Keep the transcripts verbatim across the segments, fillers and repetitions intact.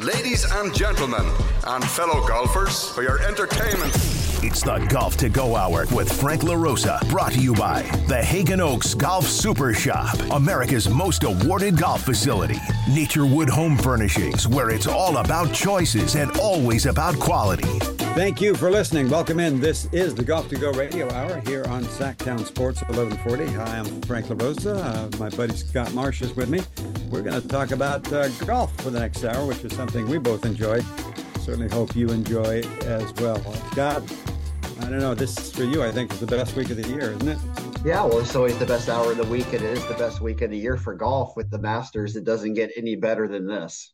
Ladies and gentlemen, and fellow golfers, for your entertainment. It's the Golf to Go Hour with Frank LaRosa, brought to you by the Hagen Oaks Golf Super Shop, America's most awarded golf facility. Naturewood Home Furnishings, where it's all about choices and always about quality. Thank you for listening. Welcome in. This is the Golf to Go Radio Hour here on Sacktown Sports eleven forty. Hi, I'm Frank LaRosa. Uh, my buddy Scott Marsh is with me. We're going to talk about uh, golf for the next hour, which is something we both enjoy. Certainly hope you enjoy as well. Scott, I don't know, this for you, I think, is the best week of the year, isn't it? Yeah, well, it's always the best hour of the week. It is the best week of the year for golf with the Masters. It doesn't get any better than this.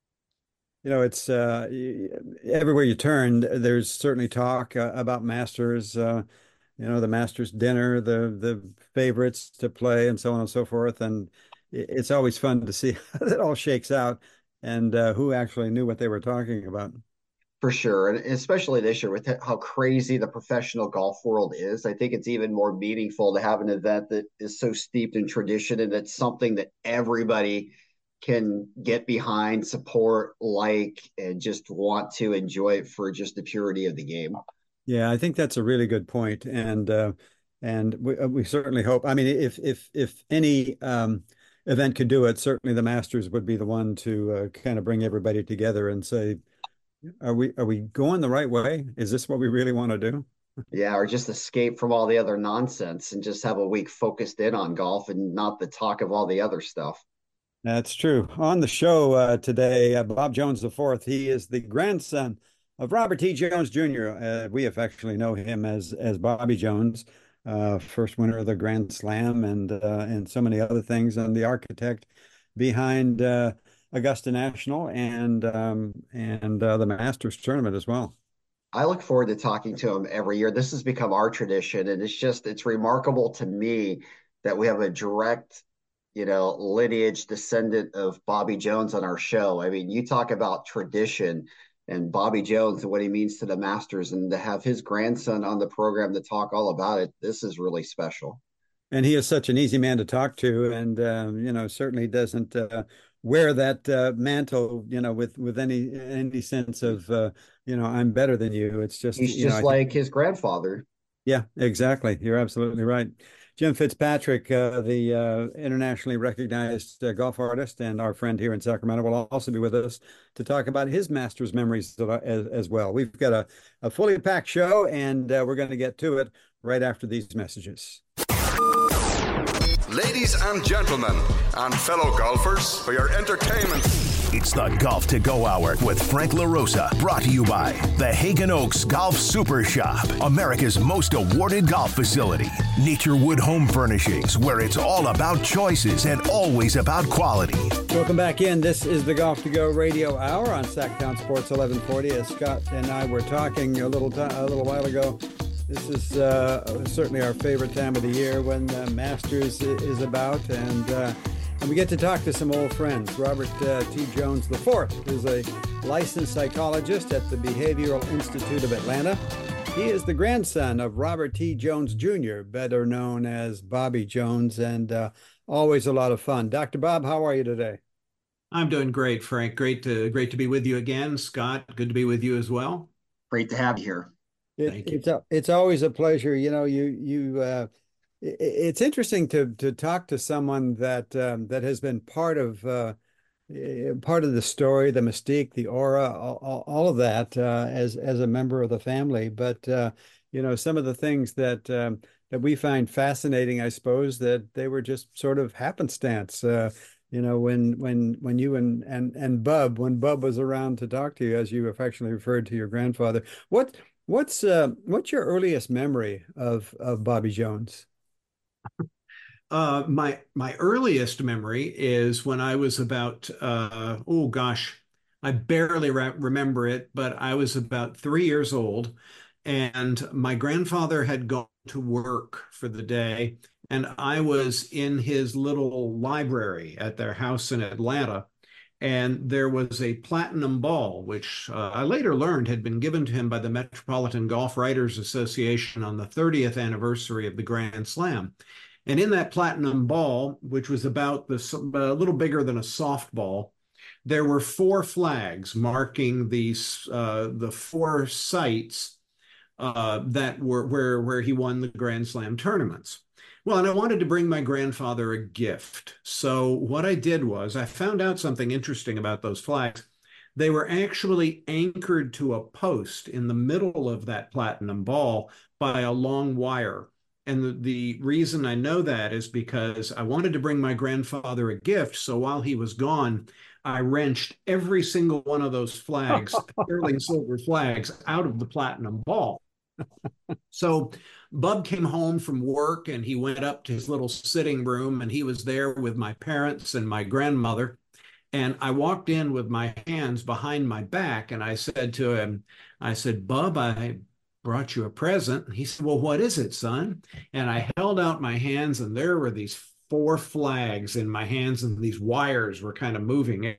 You know, it's uh, everywhere you turn, there's certainly talk uh, about Masters, uh, you know, the Masters dinner, the the favorites to play, and so on and so forth. And it's always fun to see how it all shakes out and uh, who actually knew what they were talking about. For sure. And especially this year with how crazy the professional golf world is, I think it's even more meaningful to have an event that is so steeped in tradition and it's something that everybody can get behind, support, like, and just want to enjoy it for just the purity of the game. Yeah, I think that's a really good point. And uh, and we, we certainly hope, I mean, if if if any um, event could do it, certainly the Masters would be the one to uh, kind of bring everybody together and say, Are we are we going the right way? Is this what we really want to do? Yeah, or just escape from all the other nonsense and just have a week focused in on golf and not the talk of all the other stuff. That's true. On the show uh, today, uh, Bob Jones the fourth. He is the grandson of Robert T. Jones Junior Uh, we affectionately know him as as Bobby Jones, uh, first winner of the Grand Slam and uh, and so many other things, and the architect behind uh, Augusta National and um, and uh, the Masters tournament as well. I look forward to talking to him every year. This has become our tradition, and it's just it's remarkable to me that we have a direct, you know, lineage descendant of Bobby Jones on our show. I mean, you talk about tradition and Bobby Jones and what he means to the Masters, and to have his grandson on the program to talk all about it, this is really special. And he is such an easy man to talk to, and um, you know, certainly doesn't uh, wear that uh, mantle, you know, with with any any sense of uh, you know, I'm better than you. It's just he's you just know, like think, his grandfather. Yeah, exactly. You're absolutely right. Jim Fitzpatrick, uh, the uh, internationally recognized uh, golf artist and our friend here in Sacramento, will also be with us to talk about his Masters memories as, as well. We've got a, a fully packed show, and uh, we're going to get to it right after these messages. Ladies and gentlemen, and fellow golfers, for your entertainment. It's the Golf to Go Hour with Frank LaRosa, brought to you by the Hagen Oaks Golf Super Shop, America's most awarded golf facility. Naturewood Home Furnishings, where it's all about choices and always about quality. Welcome back in. This is the Golf to Go Radio Hour on Sacktown Sports eleven forty. As Scott and I were talking a little time, a little while ago, this is uh, certainly our favorite time of the year when the Masters is about, and uh, and we get to talk to some old friends. Robert uh, T. Jones the fourth is a licensed psychologist at the Behavioral Institute of Atlanta. He is the grandson of Robert T. Jones Junior, better known as Bobby Jones, and uh, always a lot of fun. Doctor Bob, how are you today? I'm doing great, Frank. Great to great to be with you again. Scott, good to be with you as well. Great to have you here. It, it's a, it's always a pleasure. You know, you you uh, it, it's interesting to to talk to someone that um, that has been part of uh, part of the story, the mystique, the aura, all, all of that uh, as as a member of the family. But uh, you know, some of the things that um, that we find fascinating, I suppose, that they were just sort of happenstance. Uh, you know, when when when you and and and Bub, when Bub was around to talk to you, as you affectionately referred to your grandfather, what. What's uh, what's your earliest memory of of Bobby Jones? Uh, my my earliest memory is when I was about uh, oh gosh, I barely re remember it, but I was about three years old, and my grandfather had gone to work for the day, and I was in his little library at their house in Atlanta. And there was a platinum ball, which uh, I later learned had been given to him by the Metropolitan Golf Writers Association on the thirtieth anniversary of the Grand Slam. And in that platinum ball, which was about this, a little bigger than a softball, there were four flags marking these uh, the four sites uh, that were where where he won the Grand Slam tournaments. Well, and I wanted to bring my grandfather a gift. So what I did was I found out something interesting about those flags. They were actually anchored to a post in the middle of that platinum ball by a long wire. And the, the reason I know that is because I wanted to bring my grandfather a gift. So while he was gone, I wrenched every single one of those flags, sterling silver flags, out of the platinum ball. So Bub came home from work and he went up to his little sitting room and he was there with my parents and my grandmother. And I walked in with my hands behind my back and I said to him, I said, Bub, I brought you a present. And he said, well, what is it, son? And I held out my hands and there were these four flags in my hands and these wires were kind of moving.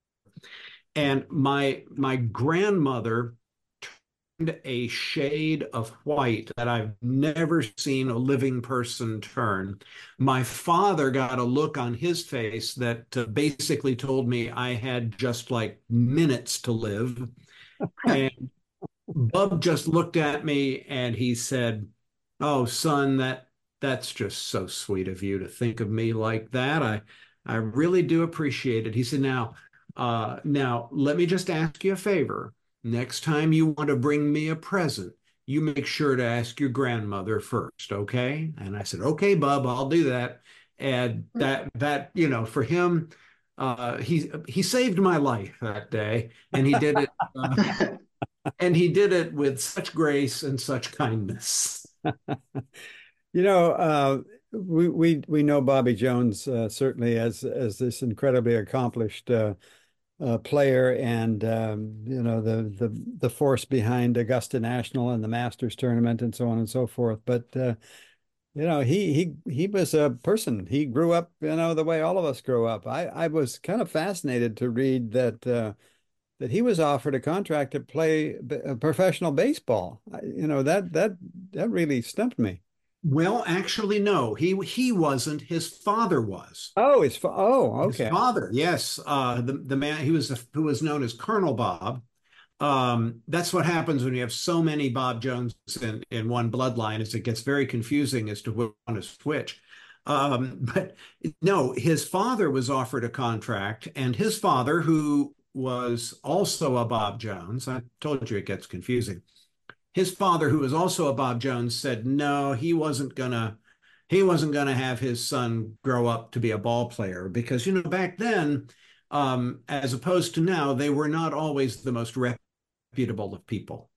And my, my grandmother turned a shade of white that I've never seen a living person turn. My father got a look on his face that uh, basically told me I had just like minutes to live. And Bub just looked at me and he said, oh, son, that that's just so sweet of you to think of me like that. I I really do appreciate it. He said, now, uh, now let me just ask you a favor. Next time you want to bring me a present, you make sure to ask your grandmother first, okay? And I said, okay, Bub, I'll do that. And that that, you know, for him, uh, he he saved my life that day, and he did it. Uh, And he did it with such grace and such kindness. You know, uh, we we we know Bobby Jones uh, certainly as as this incredibly accomplished uh, uh, player, and um, you know the the the force behind Augusta National and the Masters tournament and so on and so forth. But uh, you know, he he he was a person. He grew up, you know, the way all of us grew up. I I was kind of fascinated to read that. Uh, that he was offered a contract to play professional baseball. You know, that that that really stumped me. Well, actually, no, he he wasn't. His father was. Oh, his fa oh, okay. His father, yes. Uh, the the man he was a, who was known as Colonel Bob. Um, that's what happens when you have so many Bob Jones in in one bloodline, is it gets very confusing as to which one is which. Um, but no, his father was offered a contract, and his father, who was also a Bob Jones. I told you it gets confusing. His father, who was also a Bob Jones, said no, he wasn't gonna, he wasn't gonna have his son grow up to be a ball player because, you know, back then, um, as opposed to now, they were not always the most reputable of people.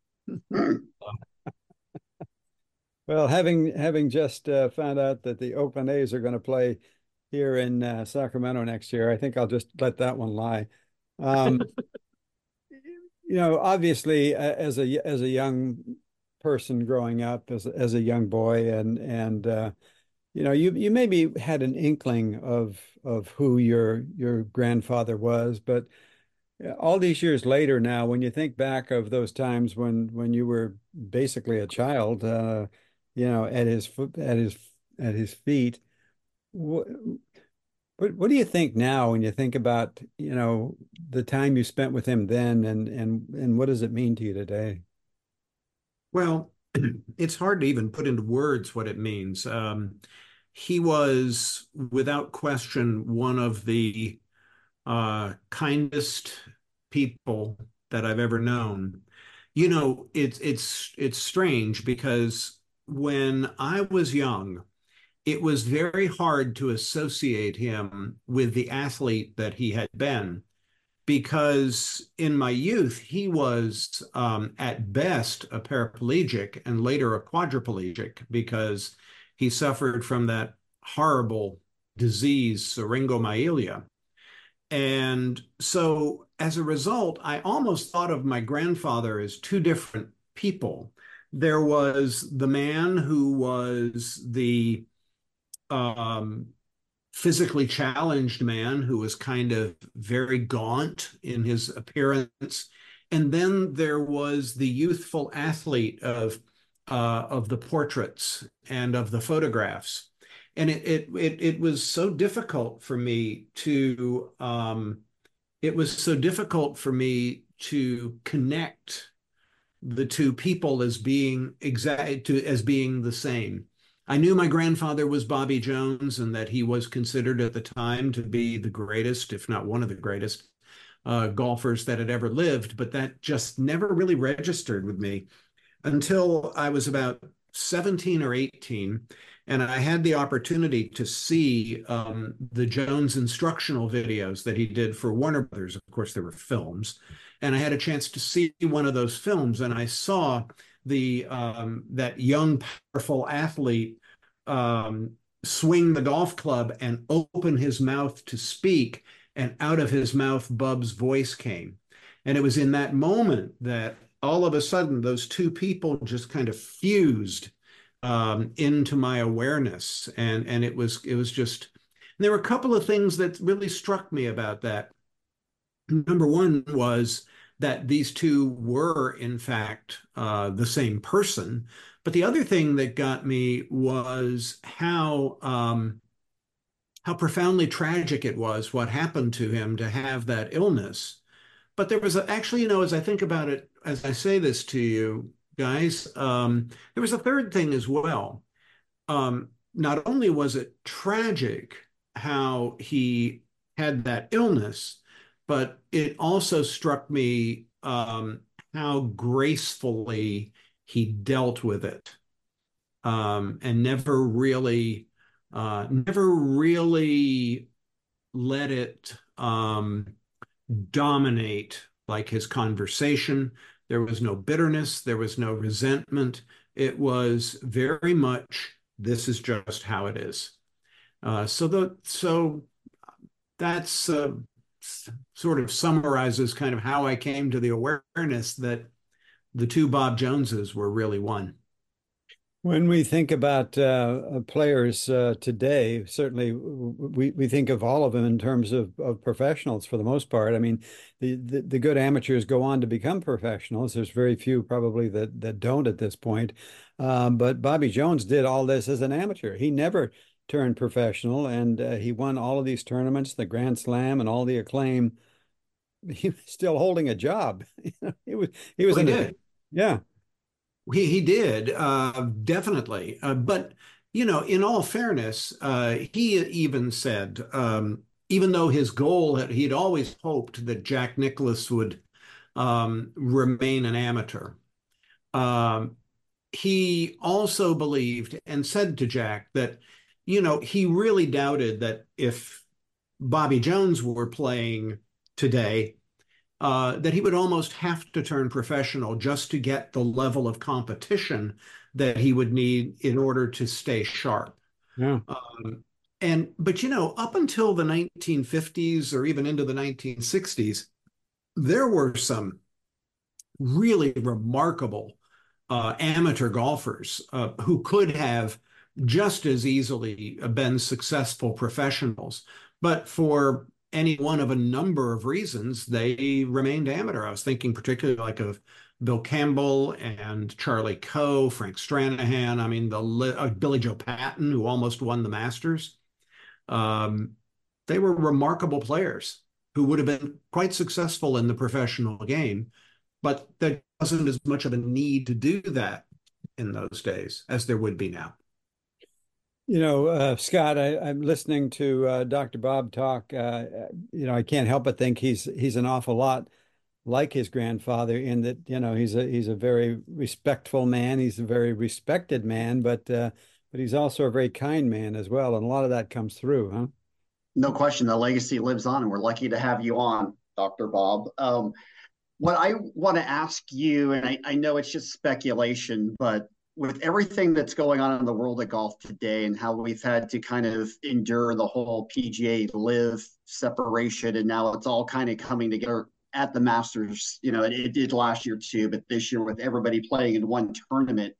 Well, having having just uh, found out that the Oakland A's are going to play here in uh, Sacramento next year, I think I'll just let that one lie. Um, you know, obviously, uh, as a as a young person growing up, as as a young boy, and and uh, you know, you you maybe had an inkling of of who your your grandfather was, but all these years later, now, when you think back of those times when when you were basically a child, uh, you know, at his foot at his at his feet, what What what do you think now when you think about, you know, the time you spent with him then, and and and what does it mean to you today? Well, it's hard to even put into words what it means. Um, he was, without question, one of the uh, kindest people that I've ever known. You know, it's it's it's strange because when I was young, it was very hard to associate him with the athlete that he had been, because in my youth, he was um, at best a paraplegic and later a quadriplegic because he suffered from that horrible disease, syringomyelia. And so as a result, I almost thought of my grandfather as two different people. There was the man who was the um, physically challenged man who was kind of very gaunt in his appearance. And then there was the youthful athlete of uh, of the portraits and of the photographs. And it, it it it was so difficult for me to um, it was so difficult for me to connect the two people as being exact to as being the same. I knew my grandfather was Bobby Jones and that he was considered at the time to be the greatest, if not one of the greatest, uh, golfers that had ever lived, but that just never really registered with me until I was about seventeen or eighteen. And I had the opportunity to see um, the Jones instructional videos that he did for Warner Brothers. Of course, there were films. And I had a chance to see one of those films, and I saw the um, that young, powerful athlete um, swing the golf club and open his mouth to speak, and out of his mouth, Bub's voice came. And it was in that moment that all of a sudden those two people just kind of fused um, into my awareness. And, and it was, it was just, there were a couple of things that really struck me about that. Number one was that these two were, in fact, uh, the same person. But the other thing that got me was how um, how profoundly tragic it was what happened to him to have that illness. But there was a, actually, you know, as I think about it, as I say this to you guys, um, there was a third thing as well. Um, not only was it tragic how he had that illness, but it also struck me um, how gracefully he dealt with it, um, and never really, uh, never really let it um, dominate like his conversation. There was no bitterness. There was no resentment. It was very much, this is just how it is. Uh, so the so that's uh, sort of summarizes kind of how I came to the awareness that the two Bob Joneses were really one. When we think about uh, players uh, today, certainly we, we think of all of them in terms of, of professionals for the most part. I mean, the, the, the good amateurs go on to become professionals. There's very few probably that, that don't at this point. Um, but Bobby Jones did all this as an amateur. He never turned professional, and uh, he won all of these tournaments, the Grand Slam and all the acclaim. He was still holding a job. he was, he was Well, in he a, did. yeah. He he did, uh, definitely. Uh, but, you know, in all fairness, uh, he even said, um, even though his goal, had, he'd always hoped that Jack Nicklaus would um, remain an amateur. Um, he also believed and said to Jack that, you know, he really doubted that if Bobby Jones were playing today, Uh, that he would almost have to turn professional just to get the level of competition that he would need in order to stay sharp. Yeah. Um, and but you know, up until the nineteen fifties or even into the nineteen sixties, there were some really remarkable uh, amateur golfers uh, who could have just as easily been successful professionals, but for any one of a number of reasons, they remained amateur. I was thinking particularly like of Bill Campbell and Charlie Coe, Frank Stranahan. I mean, the uh, Billy Joe Patton, who almost won the Masters. Um, they were remarkable players who would have been quite successful in the professional game, but there wasn't as much of a need to do that in those days as there would be now. You know, uh, Scott, I, I'm listening to uh, Doctor Bob talk. Uh, you know, I can't help but think he's he's an awful lot like his grandfather in that, you know, he's a he's a very respectful man. He's a very respected man, but uh, but he's also a very kind man as well, and a lot of that comes through, huh? No question, the legacy lives on, and we're lucky to have you on, Doctor Bob. Um, what I want to ask you, and I, I know it's just speculation, but with everything that's going on in the world of golf today and how we've had to kind of endure the whole P G A live separation, and now it's all kind of coming together at the Masters, you know, it, it did last year too, but this year with everybody playing in one tournament,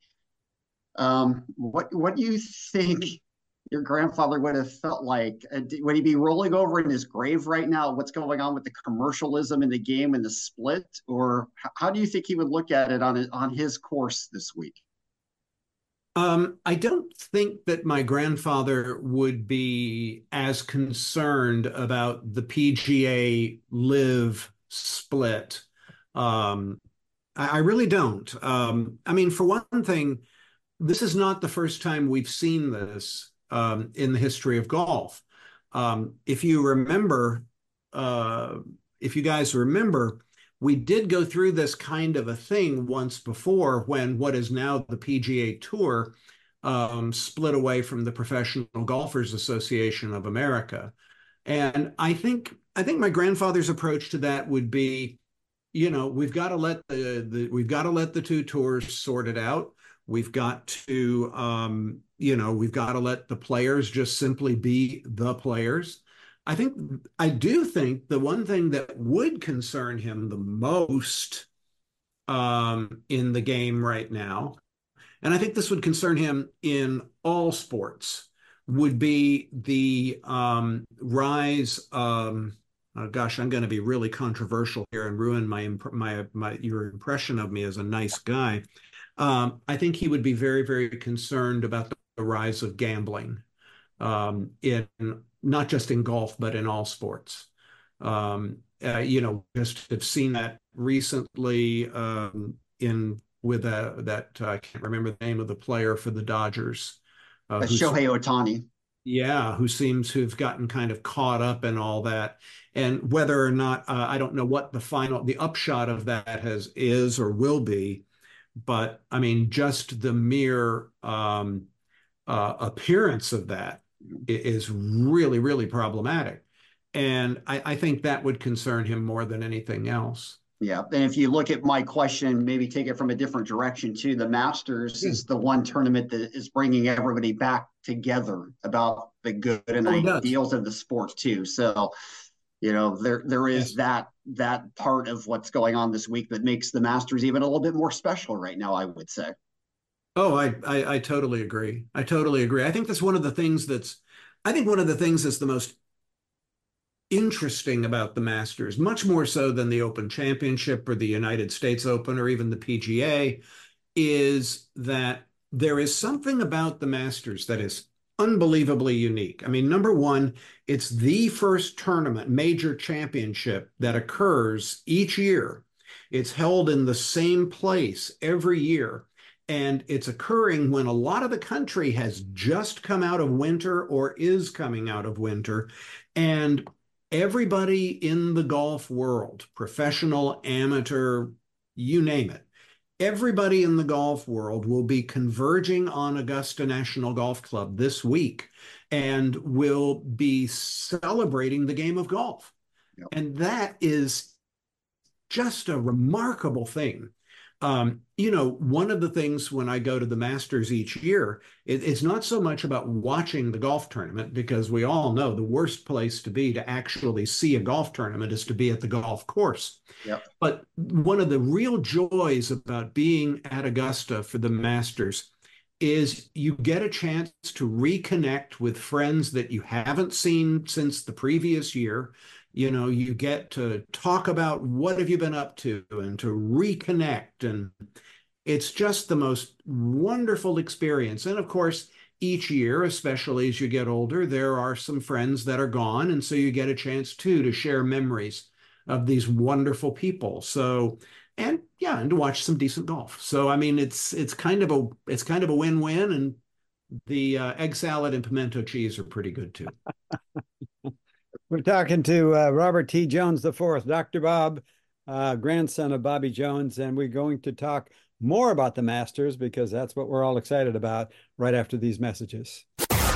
um, what, what do you think your grandfather would have felt like? Uh, would he be rolling over in his grave right now? What's going on with the commercialism in the game and the split? Or how do you think he would look at it on, on his course this week? Um, I don't think that my grandfather would be as concerned about the P G A Live split. Um, I, I really don't. Um, I mean, for one thing, this is not the first time we've seen this um, in the history of golf. Um, if you remember, uh, if you guys remember, we did go through this kind of a thing once before when what is now the P G A Tour um, split away from the Professional Golfers Association of America. And I think I think my grandfather's approach to that would be, you know, we've got to let the, the we've got to let the two tours sort it out. We've got to, um, you know, we've got to let the players just simply be the players. I think, I do think the one thing that would concern him the most um, in the game right now, and I think this would concern him in all sports, would be the um, rise. Um, oh gosh, I'm going to be really controversial here and ruin my my my your impression of me as a nice guy. Um, I think he would be very, very concerned about the, the rise of gambling um, in not just in golf, but in all sports. Um, uh, you know, just have seen that recently um, in with uh, that uh, I can't remember the name of the player for the Dodgers. Uh, Shohei Ohtani. Yeah, who seems to have gotten kind of caught up in all that, and whether or not uh, I don't know what the final, the upshot of that has is or will be. But I mean, just the mere um, uh, appearance of that is really, really problematic. And I, I think that would concern him more than anything else. Yeah. And if you look at my question, maybe take it from a different direction too, the Masters yeah. is the one tournament that is bringing everybody back together about the good and oh, ideals of the sport too. So, you know, there there is yes. that that part of what's going on this week that makes the Masters even a little bit more special right now, I would say. Oh, I, I I totally agree. I totally agree. I think that's one of the things that's I think one of the things that's the most interesting about the Masters, much more so than the Open Championship or the United States Open or even the P G A, is that there is something about the Masters that is unbelievably unique. I mean, number one, it's the first tournament, major championship that occurs each year. It's held in the same place every year. And it's occurring when a lot of the country has just come out of winter or is coming out of winter. And everybody in the golf world, professional, amateur, you name it, everybody in the golf world will be converging on Augusta National Golf Club this week and will be celebrating the game of golf. Yep. And that is just a remarkable thing. Um, you know, one of the things when I go to the Masters each year, it, it's not so much about watching the golf tournament, because we all know the worst place to be to actually see a golf tournament is to be at the golf course. Yep. But one of the real joys about being at Augusta for the Masters is you get a chance to reconnect with friends that you haven't seen since the previous year. You know, you get to talk about what have you been up to and to reconnect. And it's just the most wonderful experience. And of course, each year, especially as you get older, there are some friends that are gone. And so you get a chance too to share memories of these wonderful people. So, and yeah, and to watch some decent golf. So, I mean, it's it's kind of a it's kind of a win-win. And the uh, egg salad and pimento cheese are pretty good too. We're talking to uh, Robert T. Jones the fourth, Doctor Bob, uh, grandson of Bobby Jones, and we're going to talk more about the Masters because that's what we're all excited about right after these messages.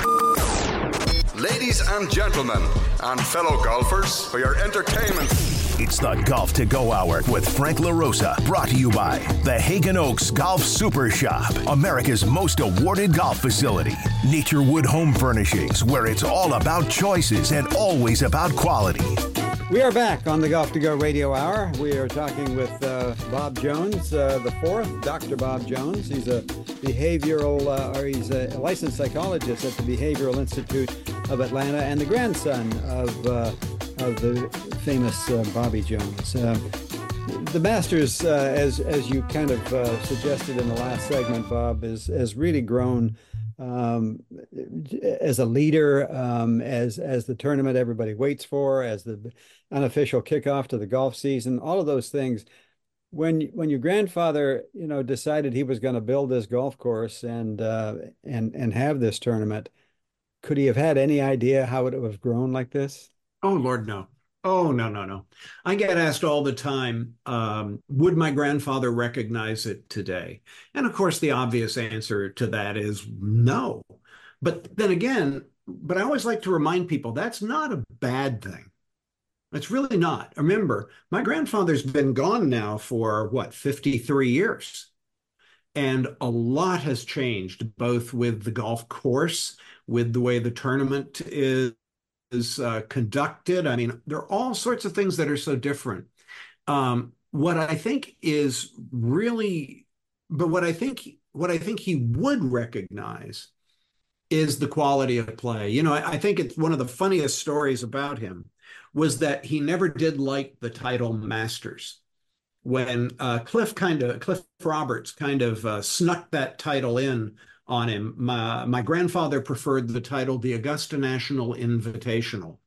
Ladies and gentlemen, and fellow golfers, for your entertainment, it's the Golf to Go Hour with Frank LaRosa, brought to you by the Hagen Oaks Golf Super Shop, America's most awarded golf facility. Naturewood Home Furnishings, where it's all about choices and always about quality. We are back on the Golf to Go Radio Hour. We are talking with uh, Bob Jones, uh, the fourth, Doctor Bob Jones. He's a behavioral, uh, or he's a licensed psychologist at the Behavioral Institute of Atlanta, and the grandson of uh, of the famous uh, Bobby Jones. Uh, the Masters, uh, as as you kind of uh, suggested in the last segment, Bob, is has really grown um, as a leader, um, as as the tournament everybody waits for, as the unofficial kickoff to the golf season. All of those things. When when your grandfather, you know, decided he was going to build this golf course and uh, and and have this tournament, could he have had any idea how it would have grown like this? Oh, Lord, no. Oh, no, no, no. I get asked all the time, um, would my grandfather recognize it today? And of course, the obvious answer to that is no. But then again, but I always like to remind people that's not a bad thing. It's really not. Remember, my grandfather's been gone now for what, fifty-three years. And a lot has changed, both with the golf course, with the way the tournament is is uh, conducted. I mean, there are all sorts of things that are so different. Um, what I think is really, but what I think, what I think he would recognize is the quality of play. You know, I, I think it's one of the funniest stories about him was that he never did like the title Masters. When uh, Cliff kind of, Cliff Roberts kind of uh, snuck that title in on him. My, my grandfather preferred the title the Augusta National Invitational.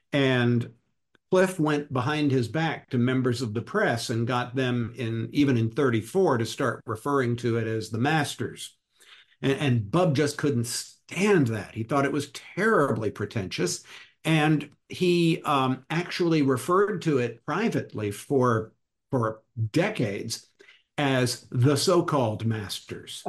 And Cliff went behind his back to members of the press and got them in, even in thirty-four, to start referring to it as the Masters. And, and Bub just couldn't stand that. He thought it was terribly pretentious. And he um, actually referred to it privately for, for decades as the so-called Masters.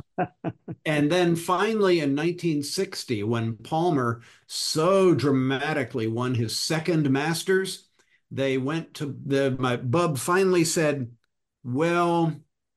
And then finally in nineteen sixty, when Palmer so dramatically won his second Masters, they went to the, my Bub finally said, well,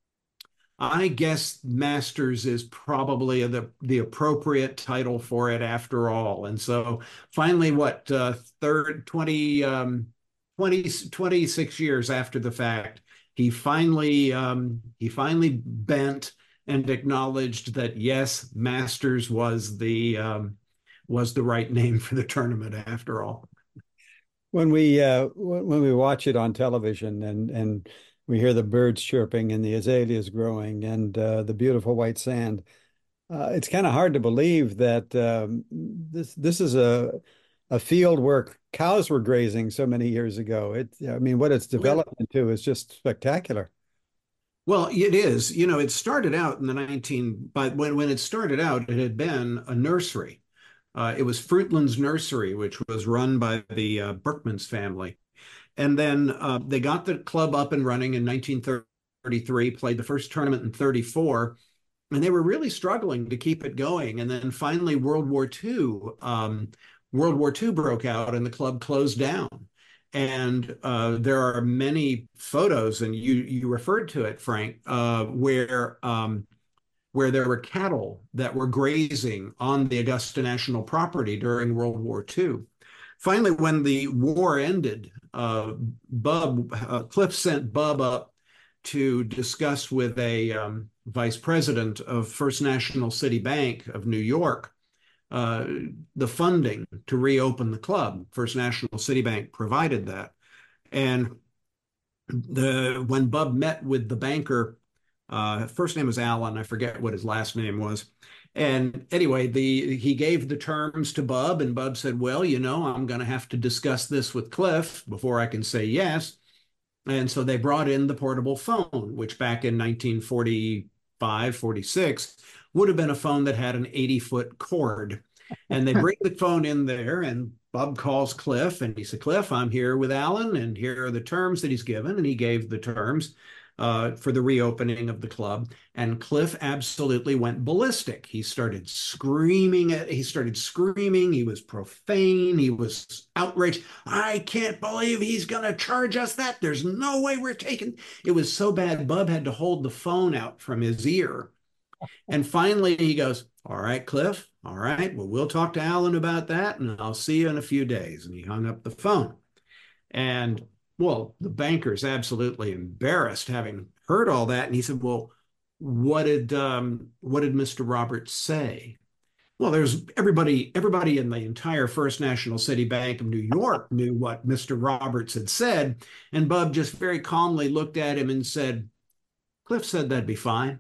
I guess Masters is probably the, the appropriate title for it after all. And so finally, what, uh, third, twenty, um, twenty, twenty-six years after the fact, he finally, um, he finally bent and acknowledged that yes, Masters was the um, was the right name for the tournament after all. When we uh, when we watch it on television and and we hear the birds chirping and the azaleas growing and uh, the beautiful white sand, uh, it's kind of hard to believe that um, this this is a a field where cows were grazing so many years ago. It, I mean, what it's developed into is just spectacular. Well, it is. You know, it started out in the nineteen, but when, when it started out, it had been a nursery. Uh, it was Fruitlands Nursery, which was run by the uh, Berkmans family. And then uh, they got the club up and running in nineteen thirty-three, played the first tournament in thirty-four, and they were really struggling to keep it going. And then finally, World War Two, um, World War Two broke out and the club closed down. And uh, there are many photos, and you you referred to it, Frank, uh, where um, where there were cattle that were grazing on the Augusta National property during World War Two. Finally, when the war ended, uh, Bub uh, Cliff sent Bub up to discuss with a um, vice president of First National City Bank of New York Uh, the funding to reopen the club. First National City Bank provided that. And the when Bub met with the banker, uh, first name was Alan, I forget what his last name was. And anyway, the he gave the terms to Bub, and Bub said, well, you know, I'm going to have to discuss this with Cliff before I can say yes. And so they brought in the portable phone, which back in nineteen forty-five, forty-six, would have been a phone that had an eighty foot cord. And they bring the phone in there, and Bub calls Cliff, and he said, Cliff, I'm here with Alan, and here are the terms that he's given. And he gave the terms uh, for the reopening of the club. And Cliff absolutely went ballistic. He started screaming at, he started screaming. He was profane. He was outraged. I can't believe he's going to charge us that. There's no way we're taking. It was so bad, Bub had to hold the phone out from his ear. And finally he goes, all right, Cliff, all right, well, we'll talk to Alan about that, and I'll see you in a few days. And he hung up the phone. And, well, the banker's absolutely embarrassed having heard all that. And he said, well, what did um, what did Mister Roberts say? Well, there's everybody, everybody in the entire First National City Bank of New York knew what Mister Roberts had said. And Bub just very calmly looked at him and said, Cliff said that'd be fine.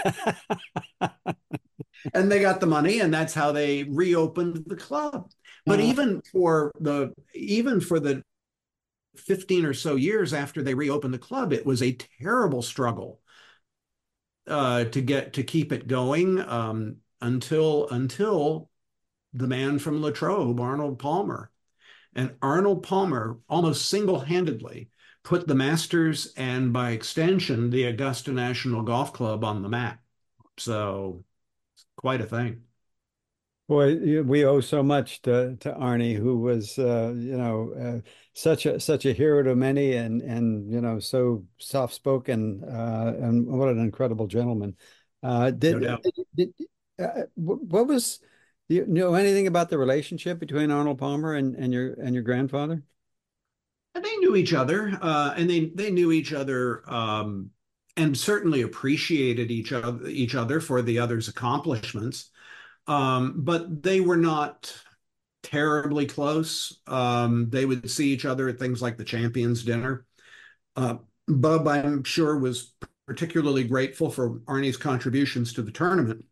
And they got the money, and that's how they reopened the club. But uh, even for the even for the fifteen or so years after they reopened the club, it was a terrible struggle uh, to get to keep it going um, until until the man from Latrobe, Arnold Palmer. And Arnold Palmer almost single-handedly put the Masters and, by extension, the Augusta National Golf Club on the map. So it's quite a thing. Boy, we owe so much to to Arnie, who was, uh, you know, uh, such a such a hero to many, and and you know, so soft spoken, uh, and what an incredible gentleman. Uh, did, No did, did uh, what was, do you know anything about the relationship between Arnold Palmer and and your and your grandfather? They knew each other, uh, and they they knew each other, um, and certainly appreciated each other each other for the other's accomplishments. Um, but they were not terribly close. Um, they would see each other at things like the Champions Dinner. Uh, Bub, I'm sure, was particularly grateful for Arnie's contributions to the tournament.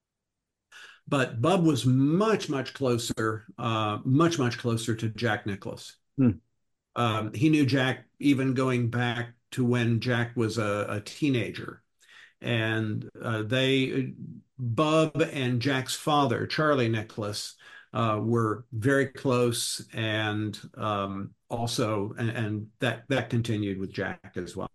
But Bub was much, much closer, uh, much, much closer to Jack Nicklaus. Hmm. Um, he knew Jack even going back to when Jack was a, a teenager. And uh, they, Bub and Jack's father, Charlie Nicklaus, uh, were very close, and um, also, and, and that that continued with Jack as well.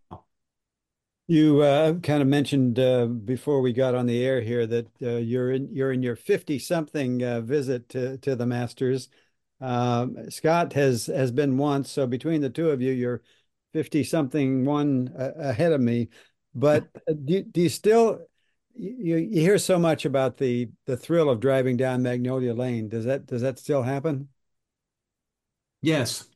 You uh, kind of mentioned uh, before we got on the air here that uh, you're in you're in your fifty something uh, visit to to the Masters. Um, Scott has has been once, so between the two of you, you're fifty something one uh, ahead of me. But do, do you still you you hear so much about the the thrill of driving down Magnolia Lane? Does that does that still happen? Yes.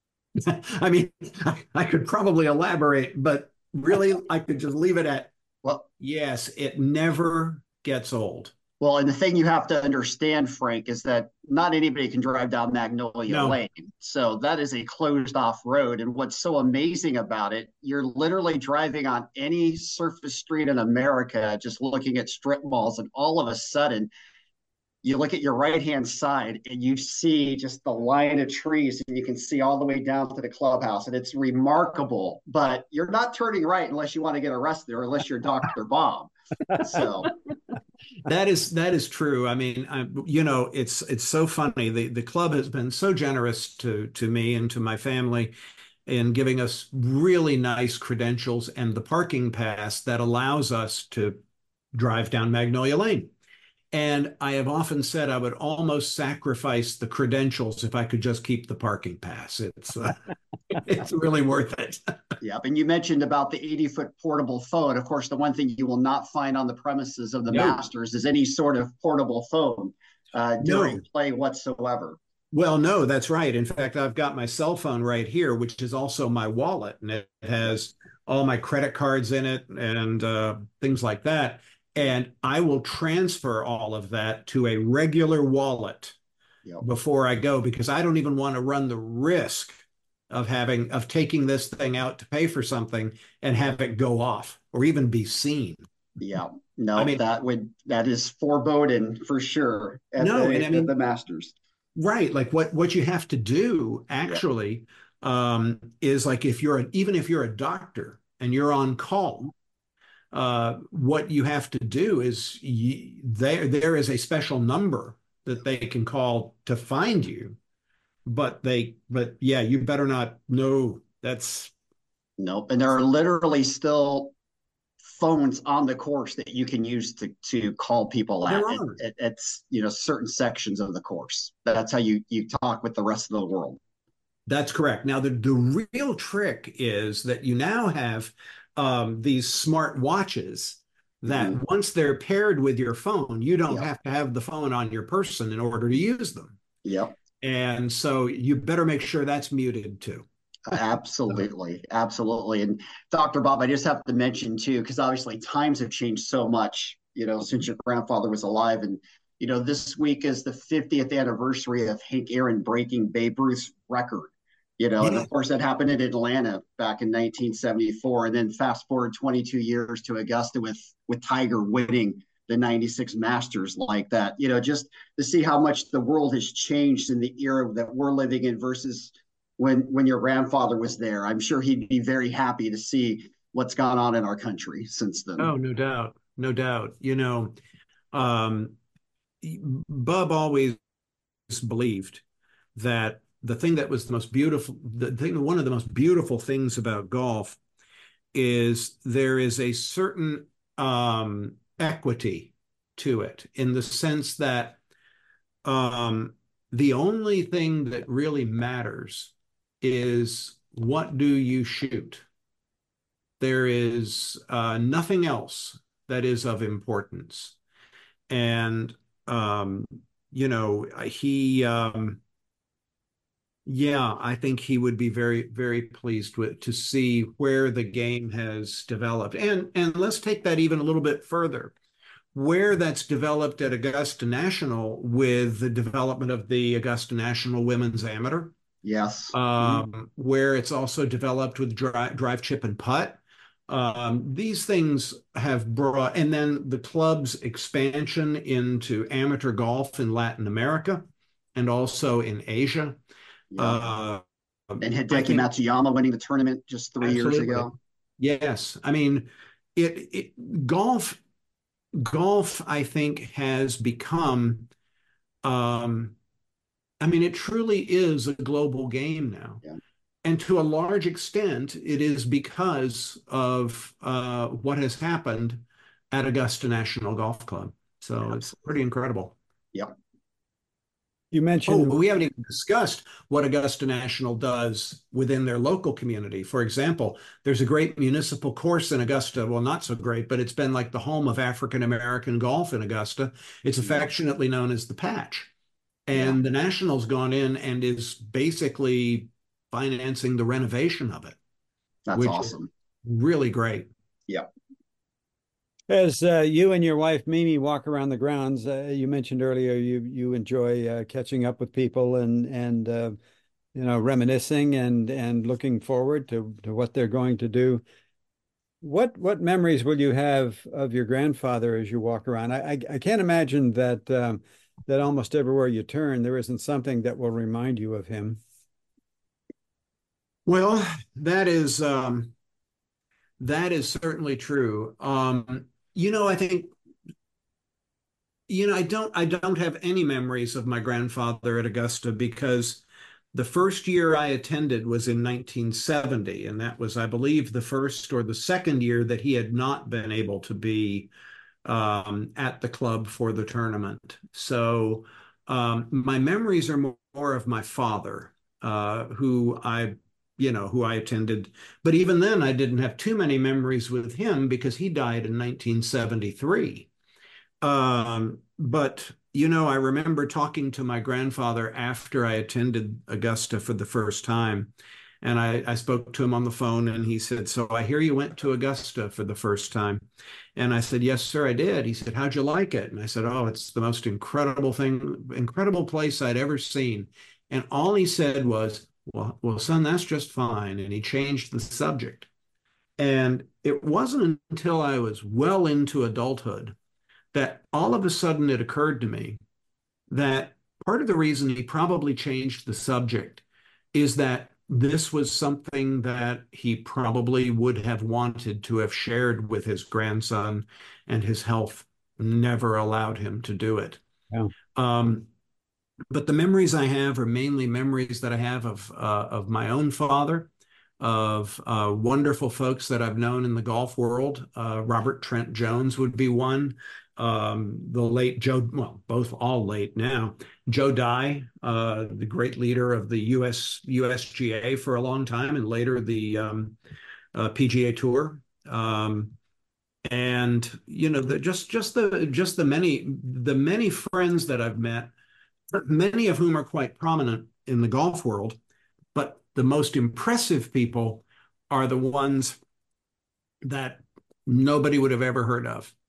I mean, I, I could probably elaborate, but really, I could just leave it at, well, yes, it never gets old. Well, and the thing you have to understand, Frank, is that not anybody can drive down Magnolia no. Lane. So that is a closed off road. And what's so amazing about it, you're literally driving on any surface street in America, just looking at strip malls, and all of a sudden you look at your right-hand side and you see just the line of trees, and you can see all the way down to the clubhouse. And it's remarkable, but you're not turning right unless you want to get arrested or unless you're Doctor Bob. So that is that is true. I mean, I, you know, it's it's so funny. The the club has been so generous to to me and to my family in giving us really nice credentials and the parking pass that allows us to drive down Magnolia Lane. And I have often said I would almost sacrifice the credentials if I could just keep the parking pass. It's uh, it's really worth it. Yep. And you mentioned about the eighty foot portable phone. Of course, the one thing you will not find on the premises of the no. Masters is any sort of portable phone uh, during no. play whatsoever. Well, no, that's right. In fact, I've got my cell phone right here, which is also my wallet, and it has all my credit cards in it and uh, things like that. And I will transfer all of that to a regular wallet yep. before I go, because I don't even want to run the risk of having of taking this thing out to pay for something and have it go off or even be seen. Yeah, no, I mean, that would that is foreboding for sure. At no, the, and I mean, the Masters, right? Like what what you have to do actually yeah. um, is like if you're a, even if you're a doctor and you're on call. Uh, what you have to do is you, there there is a special number that they can call to find you, but they but yeah, you better not. No, that's nope. And there are literally still phones on the course that you can use to to call people at. It, it, it's you know certain sections of the course. That's how you you talk with the rest of the world. That's correct. Now the the real trick is that you now have. Um, these smart watches that mm-hmm. once they're paired with your phone, you don't yep. have to have the phone on your person in order to use them. Yep. And so you better make sure that's muted too. Absolutely. Absolutely. And Doctor Bob, I just have to mention too, because obviously times have changed so much, you know, since your grandfather was alive. And You know, this week is the fiftieth anniversary of Hank Aaron breaking Babe Ruth's record. You know, and Yeah. of course that happened in Atlanta back in nineteen seventy-four. And then fast forward twenty-two years to Augusta with with Tiger winning the ninety-six Masters like that. You know, just to see how much the world has changed in the era that we're living in versus when when your grandfather was there. I'm sure he'd be very happy to see what's gone on in our country since then. Oh, no doubt. No doubt. You know, um, Bub always believed that the thing that was the most beautiful, the thing, one of the most beautiful things about golf is there is a certain um, equity to it in the sense that um, the only thing that really matters is what do you shoot? There is uh, nothing else that is of importance. And, um, you know, he, um, yeah, I think he would be very, very pleased with to see where the game has developed. And and let's take that even a little bit further. Where that's developed at Augusta National with the development of the Augusta National Women's Amateur. Yes. Um, mm-hmm. Where it's also developed with drive, drive chip, and putt. Um, these things have brought, and then the club's expansion into amateur golf in Latin America and also in Asia. Yeah. Uh, and Hideki think, Matsuyama winning the tournament just three absolutely. years ago. Yes. I mean, it, it golf, golf, I think, has become, um, I mean, it truly is a global game now. Yeah. And to a large extent, it is because of uh, what has happened at Augusta National Golf Club. So absolutely. It's pretty incredible. Yep. You mentioned. Oh, we haven't even discussed what Augusta National does within their local community. For example, there's a great municipal course in Augusta. Well, not so great, but it's been like the home of African-American golf in Augusta. It's affectionately known as the Patch. And yeah. the National's gone in and is basically financing the renovation of it. That's which awesome. Is really great. Yep. As uh, you and your wife Mimi walk around the grounds, uh, you mentioned earlier you you enjoy uh, catching up with people and and uh, you know reminiscing and and looking forward to to what they're going to do. What what memories will you have of your grandfather as you walk around? I I, I can't imagine that um, that almost everywhere you turn there isn't something that will remind you of him. Well, that is um, that is certainly true. Um, you know, I think, you know, I don't I don't have any memories of my grandfather at Augusta because the first year I attended was in nineteen seventy, and that was, I believe, the first or the second year that he had not been able to be um, at the club for the tournament. So um, my memories are more, more of my father, uh, who I you know, who I attended. But even then, I didn't have too many memories with him because he died in nineteen seventy-three. Um, but, you know, I remember talking to my grandfather after I attended Augusta for the first time. And I, I spoke to him on the phone and he said, "So I hear you went to Augusta for the first time." And I said, "Yes, sir, I did." He said, "How'd you like it?" And I said, "Oh, it's the most incredible thing, incredible place I'd ever seen." And all he said was, Well, well, son, that's just fine. And he changed the subject. And it wasn't until I was well into adulthood that all of a sudden it occurred to me that part of the reason he probably changed the subject is that this was something that he probably would have wanted to have shared with his grandson, and his health never allowed him to do it. Yeah. Um, But the memories I have are mainly memories that I have of uh, of my own father, of uh, wonderful folks that I've known in the golf world. Uh, Robert Trent Jones would be one. Um, the late Joe, well, both all late now. Joe Dye, uh, the great leader of the U S U S G A for a long time, and later the um, uh, P G A Tour. Um, and you know, the, just just the just the many the many friends that I've met, many of whom are quite prominent in the golf world, but the most impressive people are the ones that nobody would have ever heard of.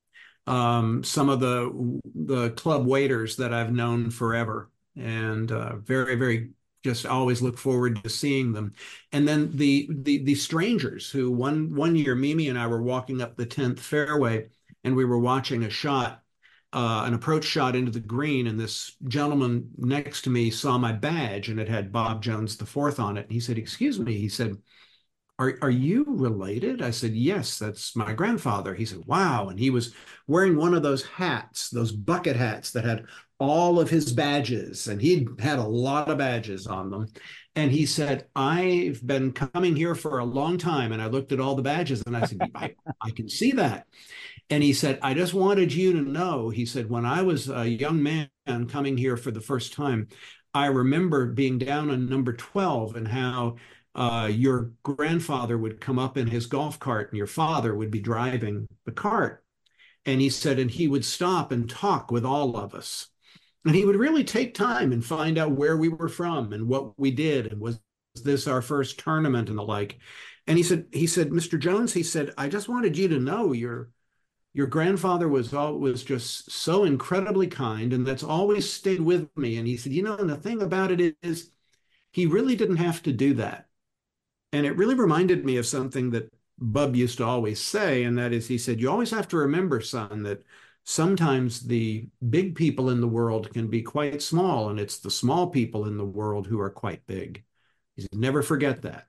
um, some of the the club waiters that I've known forever, and uh, very, very just always look forward to seeing them. And then the the the strangers who one one year Mimi and I were walking up the tenth fairway, and we were watching a shot, uh, an approach shot into the green, and this gentleman next to me saw my badge, and it had Bob Jones the fourth on it. And he said, "Excuse me," he said, are, are you related? I said, yes, that's my grandfather. He said, wow. And he was wearing one of those hats, those bucket hats that had all of his badges. And he'd had a lot of badges on them. And he said, I've been coming here for a long time. And I looked at all the badges and I said, I, I can see that. And he said, I just wanted you to know, he said, when I was a young man coming here for the first time, I remember being down on number twelve and how Uh, your grandfather would come up in his golf cart and your father would be driving the cart. And he said, and he would stop and talk with all of us. And he would really take time and find out where we were from and what we did. And was this our first tournament and the like? And he said, he said, Mister Jones, he said, I just wanted you to know your your grandfather was all, was just so incredibly kind. And that's always stayed with me. And he said, you know, and the thing about it is he really didn't have to do that. And it really reminded me of something that Bub used to always say, and that is, he said, you always have to remember, son, that sometimes the big people in the world can be quite small, and it's the small people in the world who are quite big. He said, never forget that.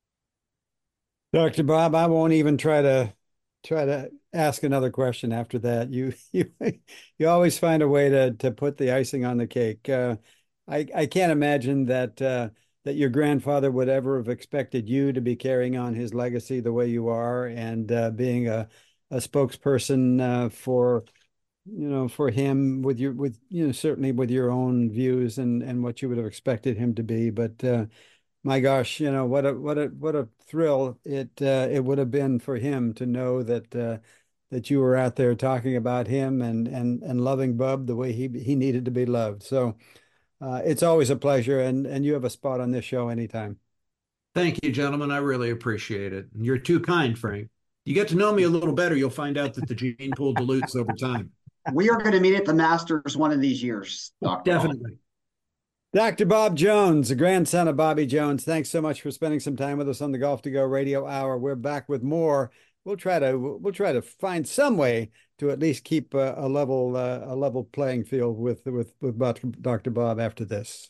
Doctor Bob, I won't even try to try to ask another question after that. You you you always find a way to to put the icing on the cake. Uh, I I can't imagine that uh, that your grandfather would ever have expected you to be carrying on his legacy the way you are, and uh, being a a spokesperson uh, for you know for him with your with you know certainly with your own views and and what you would have expected him to be. But uh, my gosh, you know what a what a what a thrill it uh, it would have been for him to know that uh, that you were out there talking about him and and and loving Bub the way he he needed to be loved. So. Uh, it's always a pleasure, and and you have a spot on this show anytime. Thank you, gentlemen. I really appreciate it. You're too kind, Frank. You get to know me a little better, you'll find out that the gene pool dilutes over time. We are going to meet at the Masters one of these years, Doctor Definitely. Doctor Bob Jones, the grandson of Bobby Jones, thanks so much for spending some time with us on the Golf to Go Radio Hour. We're back with more. We'll try to we'll try to find some way to at least keep uh, a level uh, a level playing field with with with Doctor Bob after this.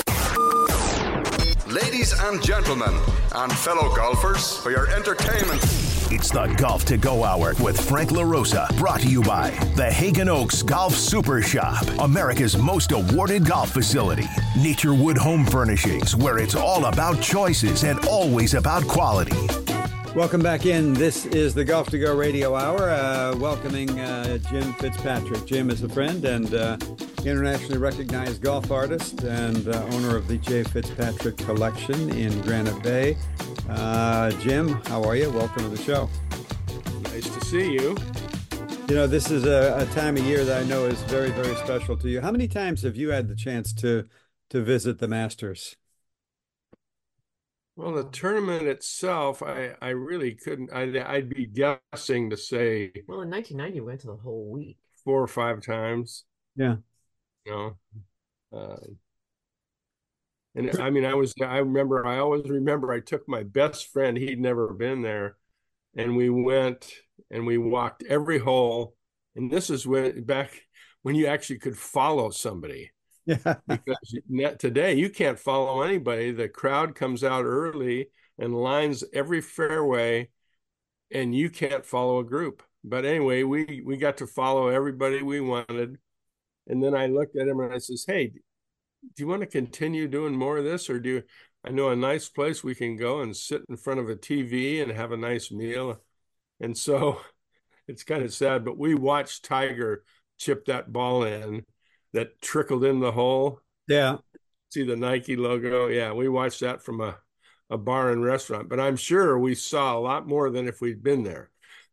Ladies and gentlemen, and fellow golfers, for your entertainment. It's the Golf to Go Hour with Frank LaRosa, brought to you by the Hagen Oaks Golf Super Shop, America's most awarded golf facility. Naturewood Home Furnishings, where it's all about choices and always about quality. Welcome back in. This is the Golf to Go Radio Hour, uh, welcoming uh, Jim Fitzpatrick. Jim is a friend and uh, internationally recognized golf artist and uh, owner of the J. Fitzpatrick Collection in Granite Bay. Uh, Jim, how are you? Welcome to the show. Nice to see you. You know, this is a, a time of year that I know is very, very special to you. How many times have you had the chance to to visit the Masters? Well, the tournament itself, I, I really couldn't. I, I'd be guessing to say. Well, in nineteen ninety, we went to the whole week. Four or five times. Yeah. You know, uh, and I mean, I was. I remember. I always remember. I took my best friend. He'd never been there, and we went and we walked every hole. And this is when back when you actually could follow somebody. Yeah. Because today you can't follow anybody. The crowd comes out early and lines every fairway, and you can't follow a group. But anyway, we we got to follow everybody we wanted. And then I looked at him and I says, "Hey, do you want to continue doing more of this, or do you, I know a nice place we can go and sit in front of a T V and have a nice meal?" And so it's kind of sad, but we watched Tiger chip that ball in that trickled in the hole. Yeah. See the Nike logo? Yeah, we watched that from a, a bar and restaurant, but I'm sure we saw a lot more than if we'd been there.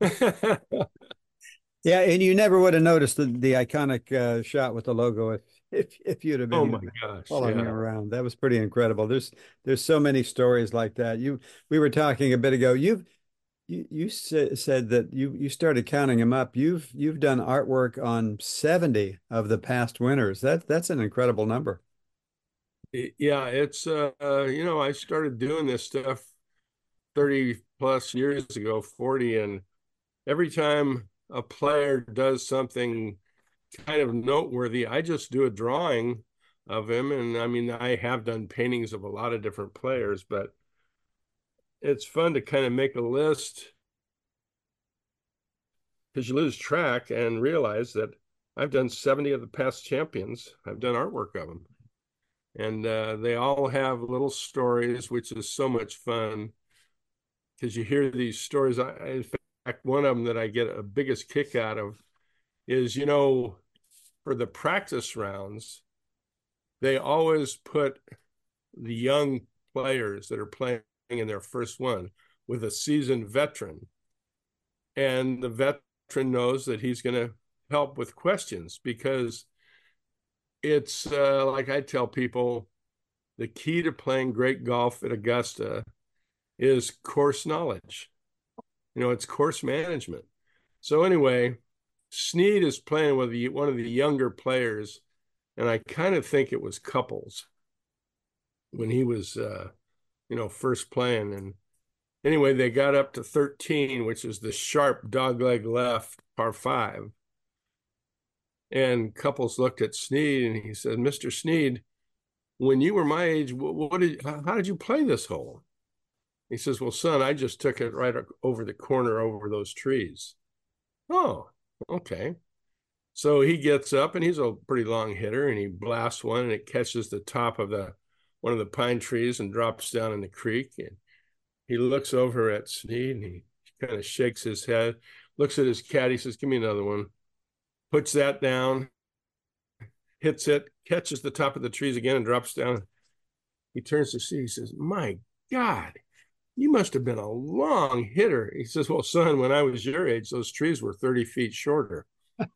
Yeah, and you never would have noticed the, the iconic uh, shot with the logo if if, if you'd have been oh my gosh, following yeah. him around. That was pretty incredible. There's there's so many stories like that. You we were talking a bit ago. You've You you sa- said that you you started counting them up. You've you've done artwork on seventy of the past winners. That that's an incredible number. Yeah, it's uh, uh, you know, I started doing this stuff thirty plus years ago, forty, and every time a player does something kind of noteworthy, I just do a drawing of him. And I mean, I have done paintings of a lot of different players, but it's fun to kind of make a list because you lose track and realize that I've done seventy of the past champions. I've done artwork of them. And uh, they all have little stories, which is so much fun because you hear these stories. I, in fact, one of them that I get a biggest kick out of is, you know, for the practice rounds, they always put the young players that are playing in their first one with a seasoned veteran. And the veteran knows that he's going to help with questions because it's uh, like I tell people, the key to playing great golf at Augusta is course knowledge. You know, it's course management. So anyway, Snead is playing with the, one of the younger players, and I kind of think it was Couples when he was, uh, you know, first playing. And anyway, they got up to thirteen, which is the sharp dogleg left par five. And Couples looked at Snead and he said, Mister Snead, when you were my age, what, what did, how did you play this hole? He says, well, son, I just took it right over the corner over those trees. Oh, okay. So he gets up, and he's a pretty long hitter, and he blasts one, and it catches the top of the one of the pine trees and drops down in the creek. And he looks over at Snead, and he kind of shakes his head, looks at his caddy, says, give me another one. Puts that down, hits it, catches the top of the trees again, and drops down. He turns to see, he says, my God, you must have been a long hitter. He says, well, son, when I was your age, those trees were thirty feet shorter.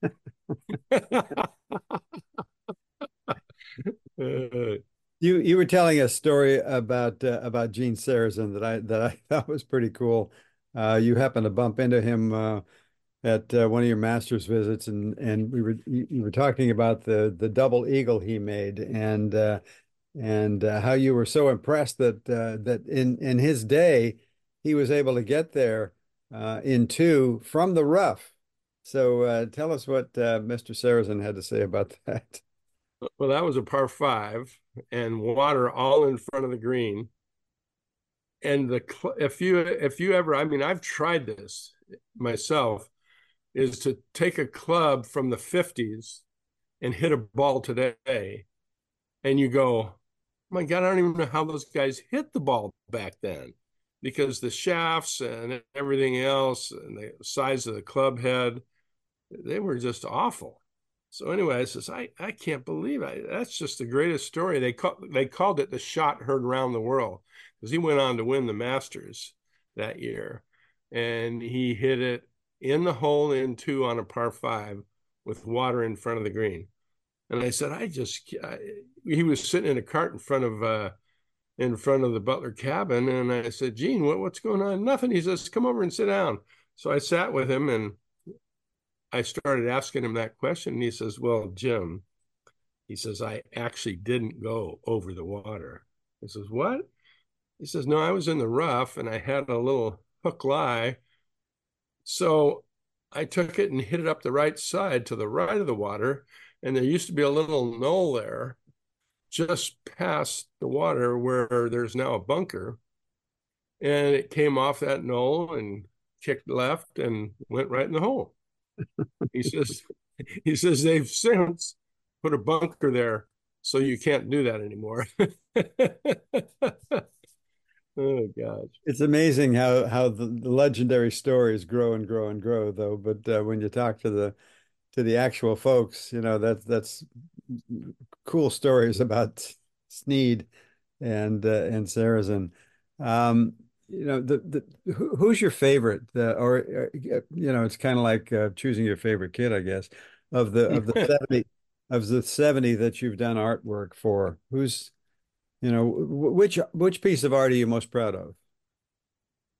You you were telling a story about uh, about Gene Sarazen that I that I thought was pretty cool. Uh, you happened to bump into him uh, at uh, one of your master's visits, and and we were you, you were talking about the the double eagle he made, and uh, and uh, how you were so impressed that uh, that in in his day he was able to get there uh, in two from the rough. So uh, tell us what uh, Mister Sarazen had to say about that. Well, that was a par five and water all in front of the green. And the if you if you ever, I mean, I've tried this myself, is to take a club from the fifties and hit a ball today, and you go, oh my God, I don't even know how those guys hit the ball back then, because the shafts and everything else and the size of the club head, they were just awful. So anyway, I says, I, I can't believe it. That's just the greatest story. They call, they called it the shot heard around the world, because he went on to win the Masters that year. And he hit it in the hole in two on a par five with water in front of the green. And I said, I just, I, he was sitting in a cart in front of, uh, in front of the Butler cabin. And I said, Gene, what, what's going on? Nothing. He says, come over and sit down. So I sat with him, and I started asking him that question, and he says, well, Jim, he says, I actually didn't go over the water. He says, what? He says, no, I was in the rough, and I had a little hook lie. So I took it and hit it up the right side to the right of the water, and there used to be a little knoll there just past the water where there's now a bunker. And it came off that knoll and kicked left and went right in the hole. He says, he says they've since put a bunker there, so you can't do that anymore. Oh gosh, it's amazing how how the, the legendary stories grow and grow and grow, though. But uh, when you talk to the to the actual folks, you know, that's that's cool stories about Snead and uh, and Sarazen. Um, you know, the the who, who's your favorite? Uh, or uh, you know, it's kind of like uh, choosing your favorite kid, I guess. Of the of the seventy of the seventy that you've done artwork for, who's, you know, which which piece of art are you most proud of?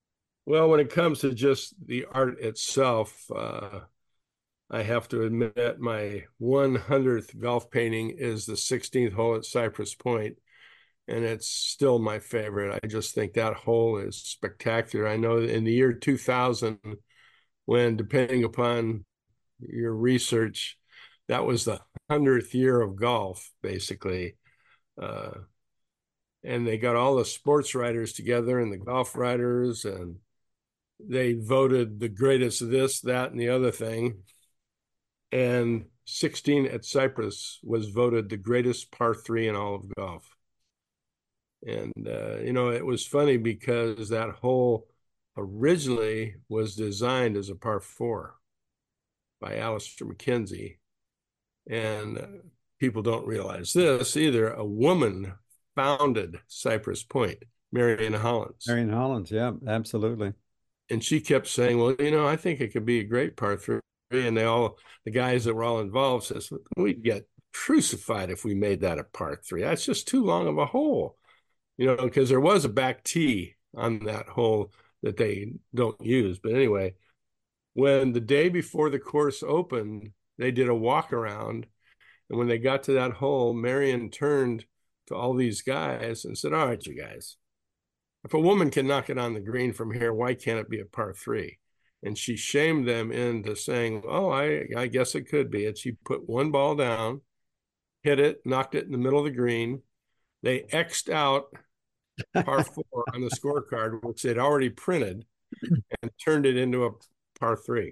Well, when it comes to just the art itself, uh, I have to admit my one hundredth golf painting is the sixteenth hole at Cypress Point, and it's still my favorite. I just think that hole is spectacular. I know in the year two thousand, when, depending upon your research, that was the hundredth year of golf, basically. Uh, and they got all the sports writers together and the golf writers, and they voted the greatest of this, that, and the other thing. And sixteen at Cypress was voted the greatest par three in all of golf. And, uh, you know, it was funny because that hole originally was designed as a par four by Alistair McKenzie. And uh, people don't realize this either. A woman founded Cypress Point, Marion Hollins. Marion Hollins, yeah, absolutely. And she kept saying, well, you know, I think it could be a great par three. And they all, the guys that were all involved says, we'd get crucified if we made that a par three. That's just too long of a hole, you know, because there was a back tee on that hole that they don't use. But anyway, when the day before the course opened, they did a walk around. And when they got to that hole, Marion turned to all these guys and said, all right, you guys, if a woman can knock it on the green from here, why can't it be a par three? And she shamed them into saying, oh, I, I guess it could be. And she put one ball down, hit it, knocked it in the middle of the green. They X'd out par four on the scorecard, which they'd already printed, and turned it into a par three.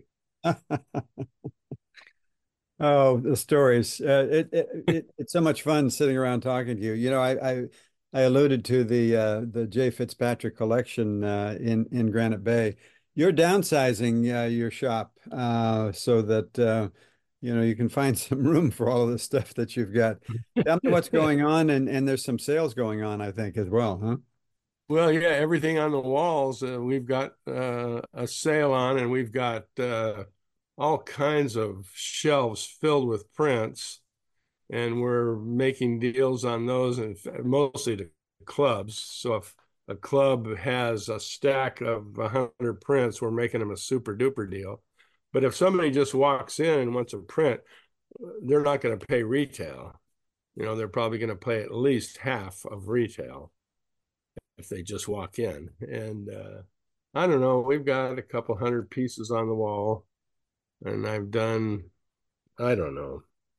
Oh, the stories. Uh, it, it, it it's so much fun sitting around talking to you. You know, I I, I alluded to the uh, the Jay Fitzpatrick collection uh, in in Granite Bay. You're downsizing uh, your shop uh, so that uh, you know you can find some room for all of the stuff that you've got. Tell me what's going on, and and there's some sales going on, I think, as well, huh? Well, yeah, everything on the walls. Uh, we've got uh, a sale on, and we've got uh, all kinds of shelves filled with prints, and we're making deals on those, and mostly to clubs. So if a club has a stack of one hundred prints, we're making them a super duper deal. But if somebody just walks in and wants a print, they're not going to pay retail. You know, they're probably going to pay at least half of retail if they just walk in. And uh, I don't know, we've got a couple hundred pieces on the wall, and I've done, I don't know,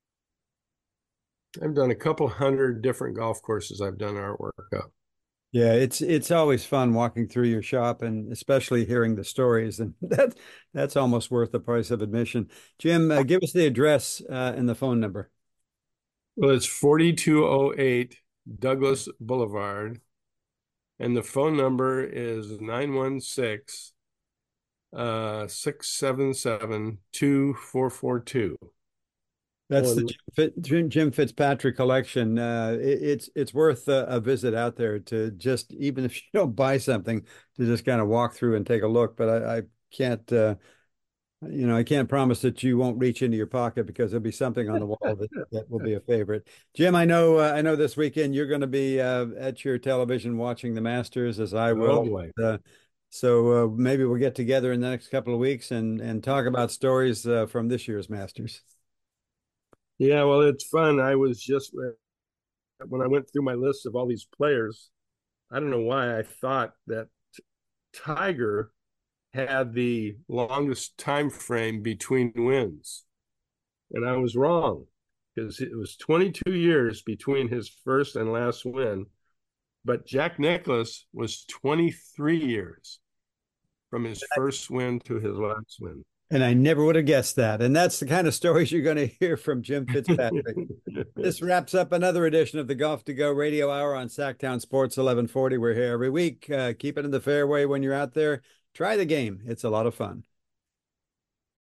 I've done a couple hundred different golf courses I've done artwork up. Yeah, it's it's always fun walking through your shop, and especially hearing the stories, and that that's almost worth the price of admission. Jim, uh, give us the address uh, and the phone number. Well, it's forty-two oh eight Douglas Boulevard, and the phone number is nine one six, six seven seven, two four four two. That's the Jim, Jim Fitzpatrick collection. Uh, it, it's it's worth a, a visit out there to just, even if you don't buy something, to just kind of walk through and take a look. But I, I can't, uh, you know, I can't promise that you won't reach into your pocket, because there'll be something on the wall that, that will be a favorite. Jim, I know, uh, I know this weekend you're going to be uh, at your television watching the Masters, as I will. Oh, uh, so uh, maybe we'll get together in the next couple of weeks and and talk about stories uh, from this year's Masters. Yeah, well, it's fun. I was just, when I went through my list of all these players, I don't know why I thought that Tiger had the longest time frame between wins. And I was wrong, because it was twenty-two years between his first and last win. But Jack Nicklaus was twenty-three years from his first win to his last win. And I never would have guessed that. And that's the kind of stories you're going to hear from Jim Fitzpatrick. This wraps up another edition of the Golf to Go Radio Hour on Sacktown Sports eleven forty. We're here every week. Uh, keep it in the fairway when you're out there. Try the game. It's a lot of fun.